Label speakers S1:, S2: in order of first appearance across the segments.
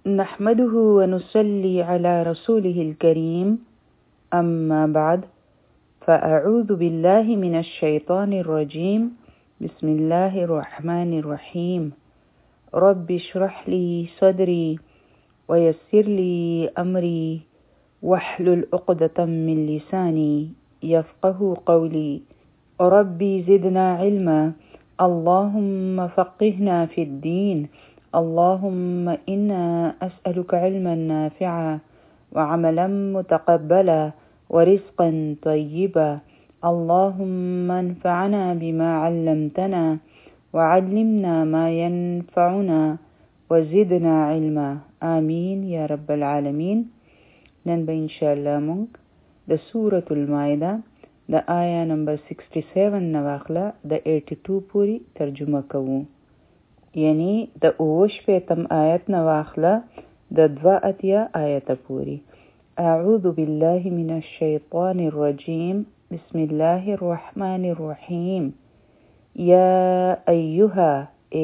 S1: نحمده ونصلي على رسوله الكريم أما بعد فأعوذ بالله من الشيطان الرجيم بسم الله الرحمن الرحيم رب اشرح لي صدري ويسر لي أمري واحلل عقدة من لساني يفقه قولي ربي زدنا علما اللهم فقهنا في الدين اللهم إنا أسألك علما نافعا وعملا متقبلا ورزقا طيبا اللهم انفعنا بما علمتنا وعلمنا ما ينفعنا وزدنا علما آمين يا رب العالمين. نن به انشاءالله مونږ د سورة المائده د آیا نمبر 67 نواخله د 82 پوری ترجمه کوو، یعنی د 58 آیت نواخله د 82 آیت پوری. اعوذ بالله من الشیطان الرجیم بسم الله الرحمن الرحیم. یا ایها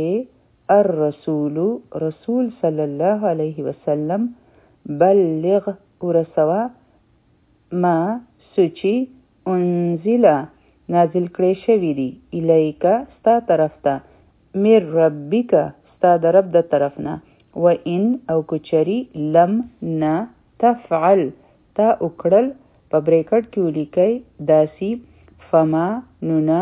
S1: الرسول رسول صلی الله علیه وسلم بلغ ورسوا ما سوچی انزل نازل کړی شوی دی الیکا ستا طرف ته مر ربک ستا د رب د طرف نه و ان او کچری لم نه تفعل تا اکړل په بریکټ کې ولیکئ داسی فما نونا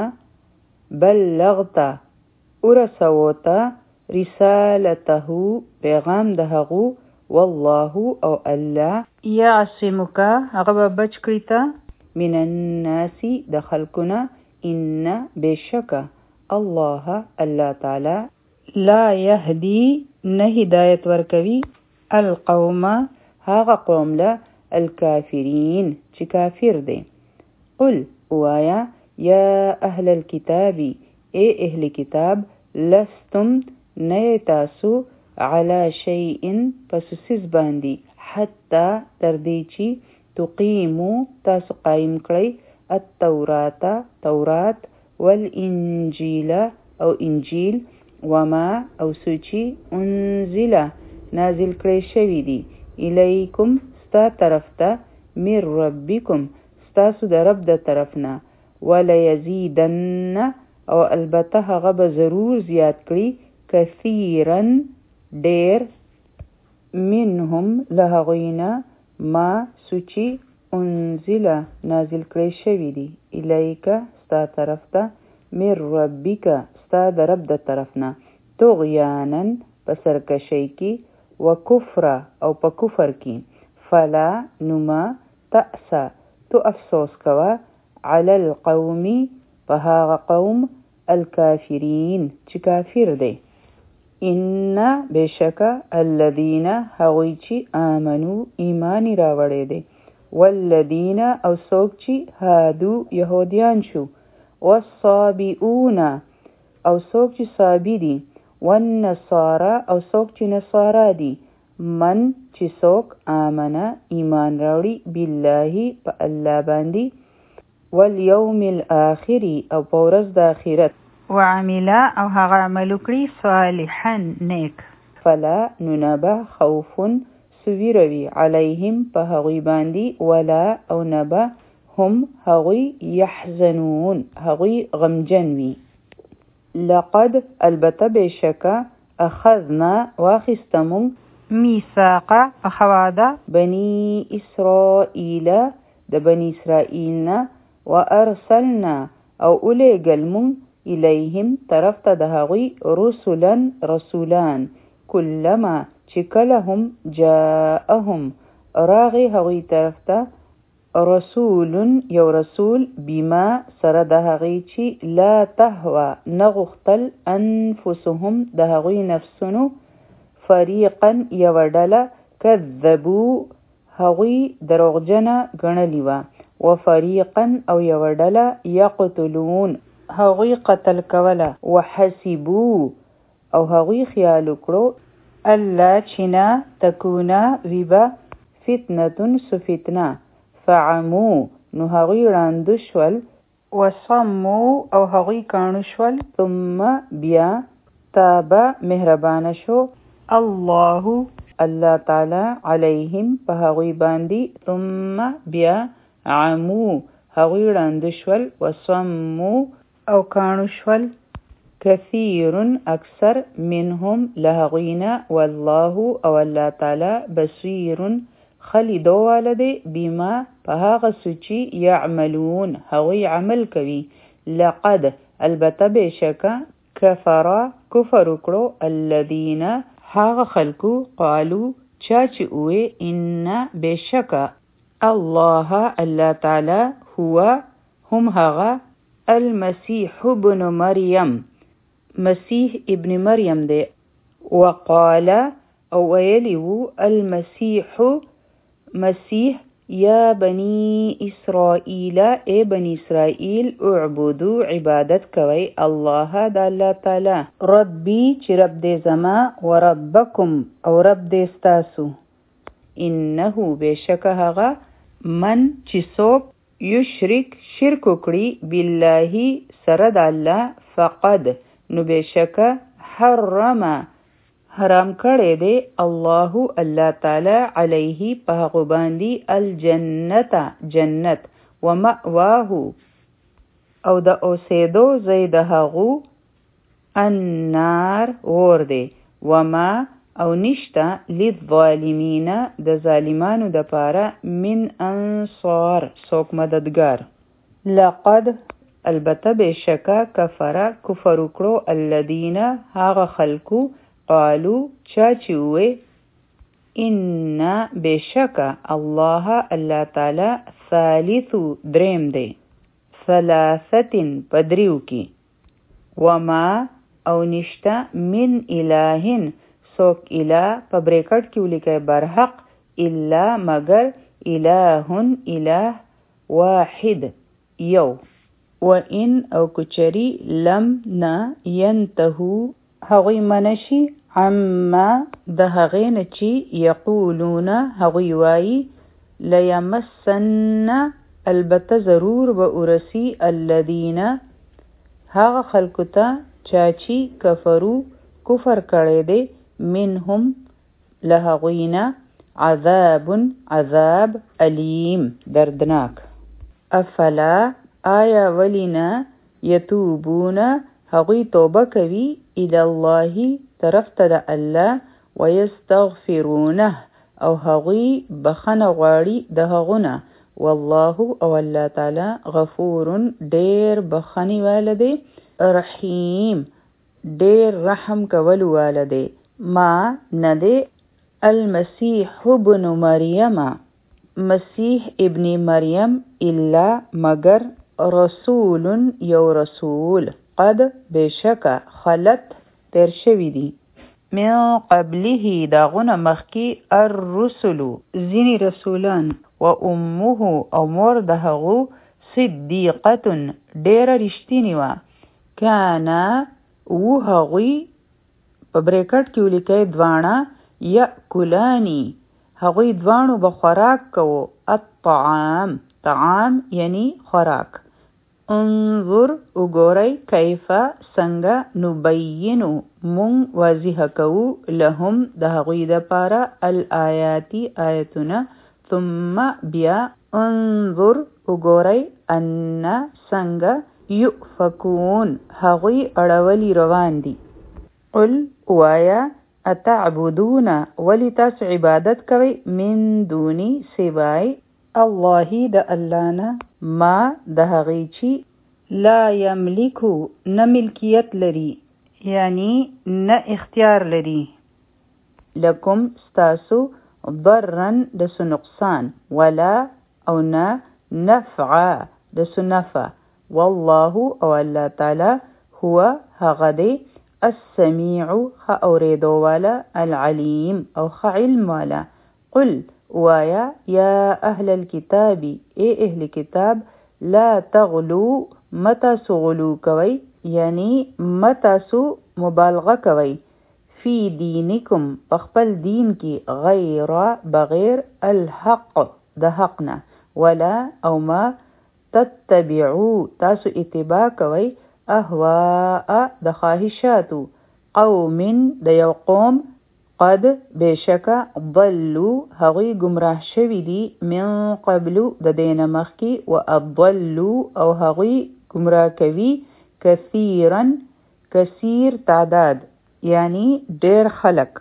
S1: بلغتا ورسوتا رسالته پیغام د هغو والله او الله یعصمک هغه بچ کړی ته من الناس د خلقنا ان بشک الله تعالی لا يهدي نه هدایت ورکوي القوم هغه قوم له الكافرین چې کافر دي. قل وایا یا اهل الكتاب ای اهل کتاب لستم نه تاسو علی شیء پسوسیز باندې حتی تر دې چې تقیمو تاسو قائم کړئ تورات والانجیل او انجیل وما او سوچی انزل نازل کړی شوی دی الیکم ستا طرف ته من ربکم ستاسو د رب د طرفنا ولیزیدن او البته هغه به ضرور زیات کړي کثیرا ډیر منهم لهغوینا ما سوچی انزل نازل کړی شوی دی الیکا ستا طرف ته من ربک ستا د رب د طرفنا طغیانا په سرکشی کې و کفر او په کفر کې فلا نما تأسا تو افسوس کوا علی القوم په هغه قوم الکافرین چې کافر دی. ان بشک الذین هغوی چې آمنو ایمان راوړی دی والذین او څوک چې هادو یهودیان شو والصابئون او څوک چې صابی دي والنصارى او څوک چې نصارا دي من چې څوک آمنه ایمان راوړي بالله په الله باندې والیوم الاخر او په ورځ د آخرت وعمل او هغه عمل کړی صالحا نیک فلا ننبه خوف سویروي علیهم په هغوی باندې ولا او نبه هم هغوی یحزنون هغوی غمجن وي. لقد البته بشکه اخذنا واخستمون میثاق اخواده بنی اسرائیل د بنی اسرائیلنا وارسلنا او الیګلمون الیهم طرف ته د هغوی رسولان کلما چې کله هم جاءهم راغی هغوی طرف ته رسول یو رسول بما سره د هغوی چې لا تهوه نغختل انفسهم د هغوی نفسونو فریقا یو ډله کذبو هغوی دروغجنه ګڼلی وه وفریقا او یو ډله یقتلون هغوی قتل کوله وحسبو او هغوی خیال وکړو الله چینا تکونا ویبا فتنه سفتنه فعمو نو هغوی ړانده شول وصمو او هغوی کاڼه شول ثم بیا تاب مهربانه شو الله الله تعالی علیهم په هغوی باندې ثم بیا عمو هغوی ړانده شول وصمو او کاڼو شول کثیر اکثر منهم لهغوینا والله او الله تعالی بصیر خلیدو والده بما په هغه سوچی یعملون هغوی عمل کوي لقد البته بشکه کفر وکړو الذین هغه خلکو قالو چا چې اوه ان بشکه الله تعالی هو هم هغه المسیح ابن مریم مسیح ابن مریم دی وقال او ویلیو المسیح مسیح یا بنی اسرائیل ای بنی اسرائیل اعبدو عبادت کوي الله د الله تعالی ربی چې رب دې زما و ربکم او رب دې ستاسو انه بشک هغه من چې څوک یشرک شرک وکړي بالله سره د الله فقد نو بشک حرام کړی دی الله تعالی علیه په هغه باندې جنت ومأواه او د اوسېدو ځای د هغو النار اور دی وما او نشته للظالمین د ظالمانو د پاره من انصار څوک مددگار لقد البته بشکه کفر وکړو الذین هغه خلکو قالو چا چې وې ان بشکه الله تعالی ثالث دریم دی ثلاثتن پدریو کی وما او نشتا من الهن سوک اله په بریکټ کې ولیکي برحق الا مگر اله واحد یو وان او کچری لم نا ينتهو هغوی منشي عما د هغې نه چې یقولون هغوی وایي لیمسن البته ضرور به ورسی الذین هغه خلکو ته چا چې کفرو کفر کړی دی منهم لهغوینا عذاب علیم دردناک افلا آیا ولینا یتوبون هغوی توبه کوي الی الله طرف ته د الله ویستغفرونه او هغوی بخنه غواړي د هغونه والله او الله تعالی غفور ډیر بخنی والده رحیم ډیر رحم کول والده ما نده المسیح ابن مریم مسیح ابن مریم الا مگر رسول یو رسول قد بشک خلت تیر شوی دی من قبله داغونه مخکی الرسل زینی رسولان و امه او مور دهغو صدیقه ډیر رښتینی و کانا و هغوی په بریکټ کې ولیکي دوانه یاکلانی هغوی دوانو به خوراک کوو طعام یعنی خوراک انظر وګورئ کیفه څنګه نبینو مونږ واضح کوو لهم د هغوی دپاره الآیاتی آیتونه ثم بیا انظر وګورئ ان څنګه یؤفکون هغوی اړولی روان دي قل وایا اتعبدون ولی تاسو عبادت کوئ من دونی سوای الله د الله نه ما د هغې چې لا یملکو نه ملکیت لري یعنی نه اختیار لري لکم ستاسو ضرن د سو نقصان ولا او نه نفع د سو نفع والله او الله تعالی هو هغه دی السمیع خ اوریدو والا العلیم او خ علم والا قل وایا یا اهل الكتاب ای اهل کتاب لا تغلو متاسو غلو کوي یعنی متاسو مبالغه کوي فی دینکم پخپل دین کی غیر بغیر الحق د حقنا ولا او ما تتبعو تاسو اتباع کوي اهواء د خواهشاتو قوم د یو قوم قد بشکا ضلوا هغوی گمراه شوی دی من قبلو د دین مخکی و اضلوا او هغوی گمراه کوي کثیر تعداد یعنی ډیر خلق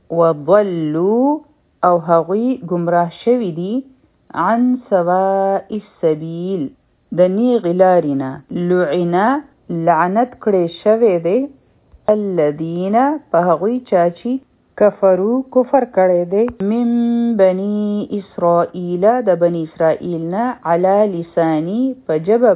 S1: وضلوا او هغوی گمراه شوی دی عن سواء السبیل د نیغ لارینا لعنا لعنت کړي شوی دی الذین په هغوی چاچی کفرو کفر کړی دی من بنی اسرائیل د بنی اسرائیل نه علی لسانی په ژبه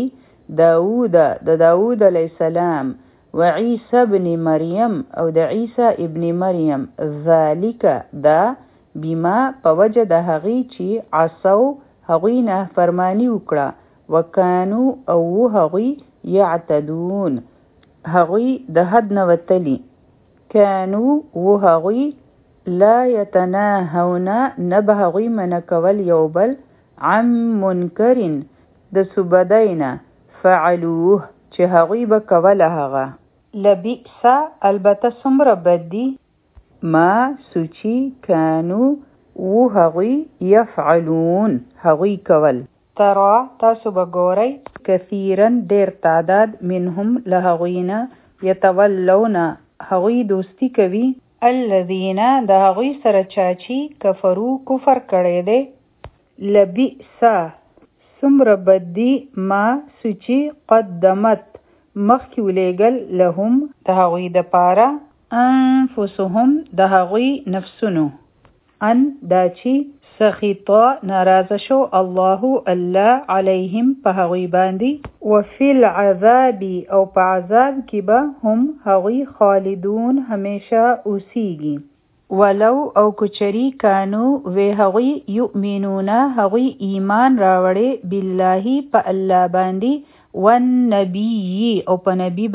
S1: باندې داوود علیه السلام وعیسی ابن مریم او د عیسی ابن مریم ذالک دا بما په وجه د هغې چې عصوا هغوی نافرماني وکړه وکانو او هغوی یعتدون هغوی د حد نه وتلي کانو و هغوی لا یتناهون نه به هغوی منع کول یو بل عن منکرین د سوبدینا فعلوه چې هغوی به کوله هغه لبئس البته څومره بد دي ما سوچی کانو و هغوی یفعلون هغوی کول ترا تاسو به ګورئ کثیرا ډیر تعداد منهم له هغوینا یتولون هغوی دوستی کوي الذین د هغوی سره چاچی کفرو کفر کړی دی لبئس څومره بد دي ما سوچی قدمت مخکې ولیږل لهم د هغوی دپاره انفسهم د هغوی نفسونو ان دا چې سخطا ناراضه شو الله علیهم په هغوی باندې وفي العذاب او په عذاب کې به هم هغوی خالدون همیشه اوسیږي ولو او کچری کانو وی هغوی یؤمنون هغوی ایمان راوړي بالله په الله باندې والنبی او په نبی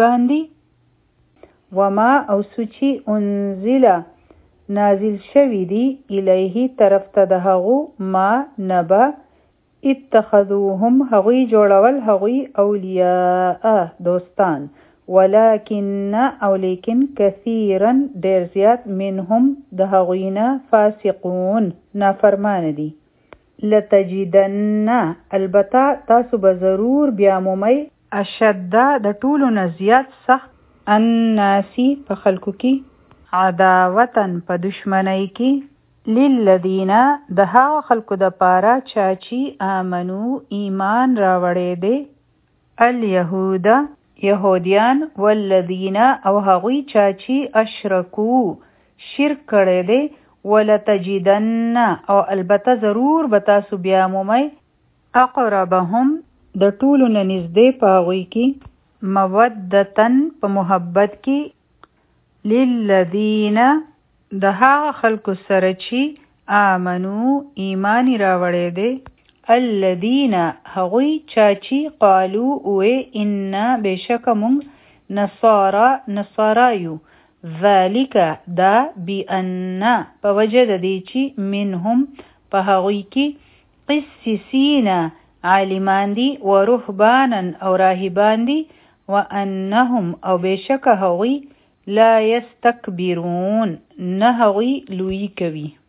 S1: باندې وما او سوچی انزل نازل شوی دی الیه طرف ته د هغو ما نبا اتخذوهم هغوی جوړول هغوی اولیاء دوستان ولکن او لیکن کثیرا ډیر زیات منهم د هغوینا فاسقون نافرمان دي لتجدن البته تاسو به ضرور بیا مومئ اشد د ټولو نه زیات سخت الناسی په خلکو کې عداوتن په دشمنی کې للذین د هغه خلکو د پاره چاچی آمنو ایمان راوړی دی الیهود یهودیان والذین او هغوی چاچی اشرکو شرک کړی دی ولتجدن او البته ضرور به تاسو بیا مومئ اقربهم د ټولو نه نږدې په هغوی کې مودتن په محبت کې للذین د هغه خلکو سره چې آمنو ایمانی راوړی دی الذین هغوی چاچی قالو اوی انا بشک مونږ نصارایو ذالک دا بأن په وجه د دې چې منهم په هغوی کې قسیسین عالمان دي و رهبانا او راهبان دي وانهم او بشک هغوی لا یستکبرون نه هغوی لویی کوي